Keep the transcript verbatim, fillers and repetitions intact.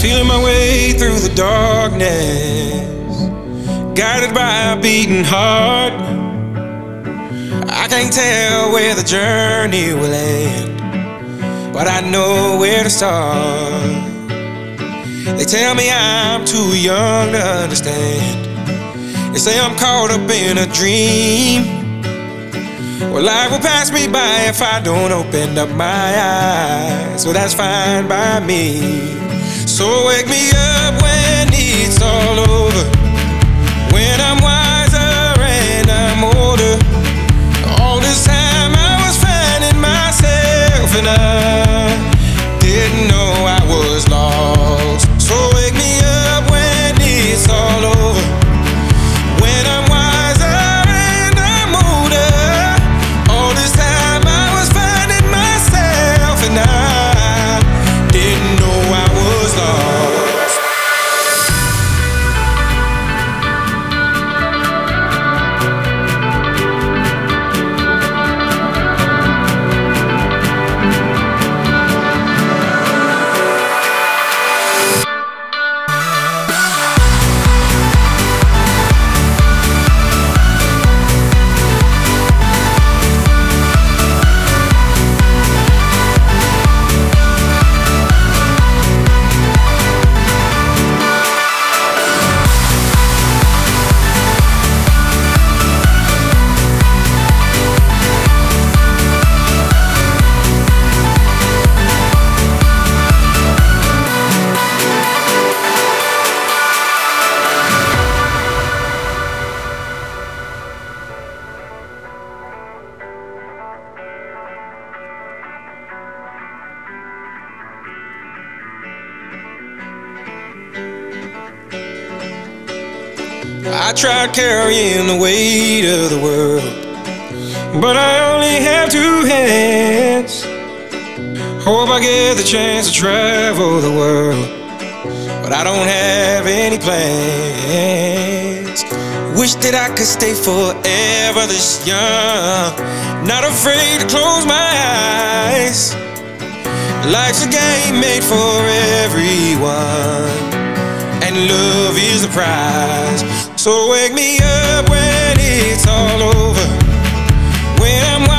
Feeling my way through the darkness, guided by a beating heart. I can't tell where the journey will end, but I know where to start. They tell me I'm too young to understand. They say I'm caught up in a dream. Well, life will pass me by if I don't open up my eyes. Well, that's fine by me. So wake me up when it's all over, when I'm wiser and I'm older. All this time I was finding myself and I didn't know I was lost. So wake me up when it's all over, when I'm wiser and I'm older. All this time I was finding myself and I didn't know I was lost. I tried carrying the weight of the world, but I only have two hands. Hope I get the chance to travel the world, but I don't have any plans. Wish that I could stay forever this young, not afraid to close my eyes. Life's a game made for everyone, and love is the prize. So wake me up when it's all over, when I'm